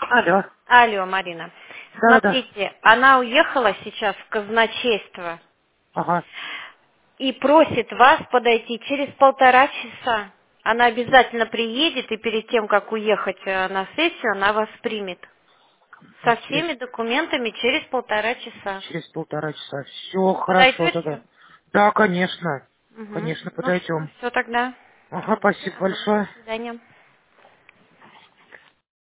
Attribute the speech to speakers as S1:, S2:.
S1: Алло.
S2: Алло, Марина.
S1: Да-да-да.
S2: Смотрите, она уехала сейчас в казначейство
S1: Ага.
S2: и просит вас подойти через 1,5 часа. Она обязательно приедет, и перед тем, как уехать на сессию, она вас примет. Со
S1: Через,
S2: всеми документами через 1,5 часа.
S1: через 1,5 часа. Все хорошо тогда.
S2: Подойдете?
S1: Да, конечно.
S2: Угу.
S1: Конечно,
S2: Ну
S1: подойдем.
S2: все тогда.
S1: Ага, спасибо
S2: Ага, до
S1: большое.
S2: свидания.